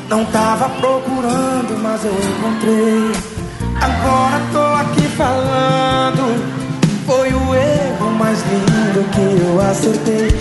Não tava procurando, mas eu encontrei. Agora tô aqui falando. Foi o erro mais lindo que eu acertei.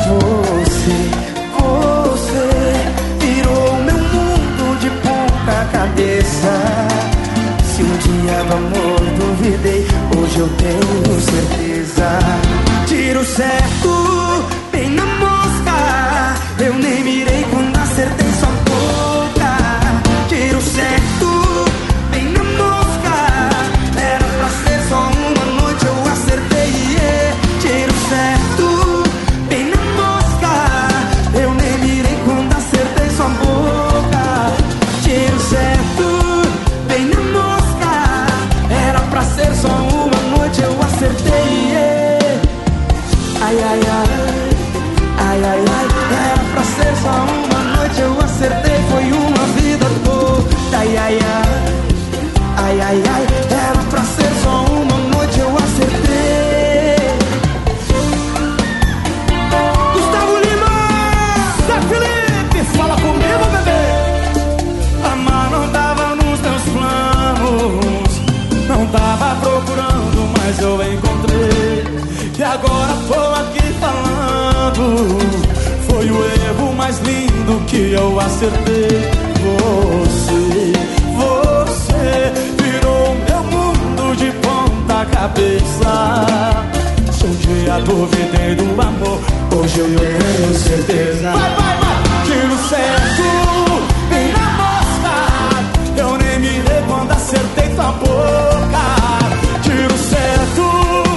Você virou meu mundo de ponta cabeça. Se um dia do amor duvidei, hoje eu tenho certeza. Tiro certo, bem na mosca. Eu nem mirei quando acertei sua boca. Tiro certo, bem na mosca. Era pra ser só uma noite, eu acertei, yeah. Tiro certo, bem na mosca. Eu nem mirei quando acertei sua boca. Tiro certo, bem na mosca. Era pra ser só uma noite, eu acertei, yeah. Ai, ai, ai. Ai, ai, ai, era pra ser só uma noite, eu acertei, foi uma vida toda. Ai, ai, ai, ai, ai, ai, era pra ser só uma noite, eu acertei. Gustavo Lima, Zé Felipe, fala comigo, bebê. Amar não tava nos teus planos, não tava procurando, mas eu encontrei. E agora tô aqui falando. Foi o erro mais lindo que eu acertei. Você virou meu mundo de ponta cabeça. Se um dia duvidei do amor, hoje eu tenho certeza. Vai, vai, vai! Tiro certo, bem na mosca. Eu nem mirei quando acertei tua boca. Tiro certo,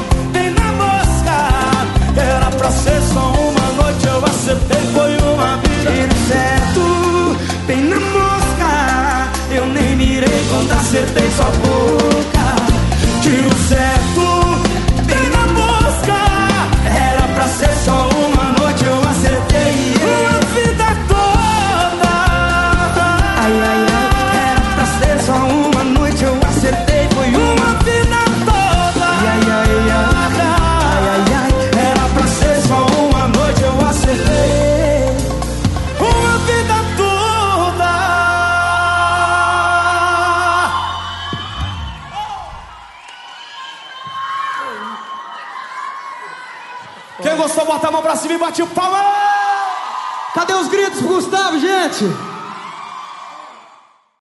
era pra ser só uma noite, eu acertei, foi uma vida. Tiro certo, bem na mosca. Eu nem mirei quando acertei sua boca. Tiro certo, bem na mosca. Era pra ser só uma noite, eu acertei, yeah. Uma vida toda. Ai, ai, ai, era pra ser só uma noite, eu acertei, foi uma vida toda. Ai, ai, ai, ai. Uma vida toda. Quem gostou, bota a mão pra cima e bate o palma. Cadê os gritos pro Gustavo, gente?